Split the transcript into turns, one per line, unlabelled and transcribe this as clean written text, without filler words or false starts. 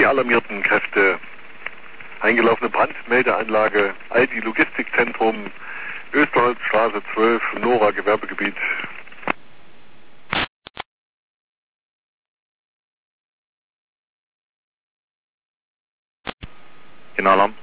die alarmierten Kräfte. Eingelaufene Brandmeldeanlage, Aldi Logistikzentrum, Österholzstraße 12, Nora Gewerbegebiet.
Genau, Alarm.